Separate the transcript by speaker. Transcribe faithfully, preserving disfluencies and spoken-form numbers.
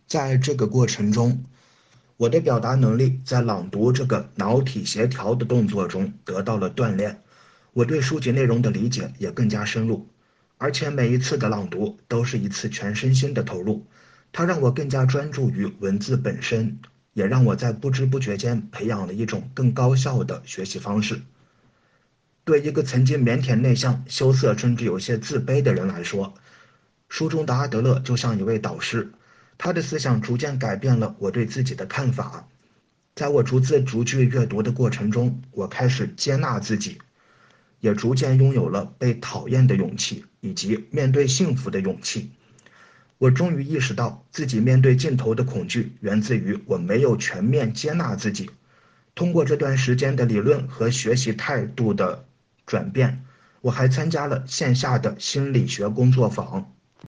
Speaker 1: 在这个过程中，我的表达能力在朗读这个脑体协调的动作中得到了锻炼，我对书籍内容的理解也更加深入，而且每一次的朗读都是一次全身心的投入，它让我更加专注于文字本身，也让我在不知不觉间培养了一种更高效的学习方式。对一个曾经腼腆内向、羞涩甚至有些自卑的人来说，书中的阿德勒就像一位导师，他的思想逐渐改变了我对自己的看法。在我逐字逐句阅读的过程中，我开始接纳自己，也逐渐拥有了被讨厌的勇气，以及面对幸福的勇气。我终于意识到，自己面对镜头的恐惧源自于我没有全面接纳自己。通过这段时间的理论和学习态度的转变，我还参加了线下的心理学工作坊，